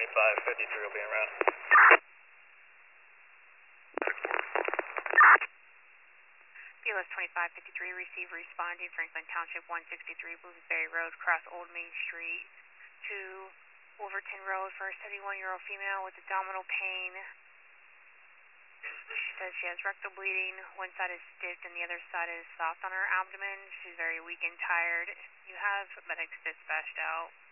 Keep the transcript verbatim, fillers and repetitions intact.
twenty-five fifty-three will be en route. B L S twenty-five fifty-three, receive responding Franklin Township one sixty-three Bloomsbury Road, cross Old Main Street to Wolverton Road for a seventy-one-year-old female with abdominal pain. She says she has rectal bleeding. One side is stiff and the other side is soft on her abdomen. She's very weak and tired. You have medics dispatched out.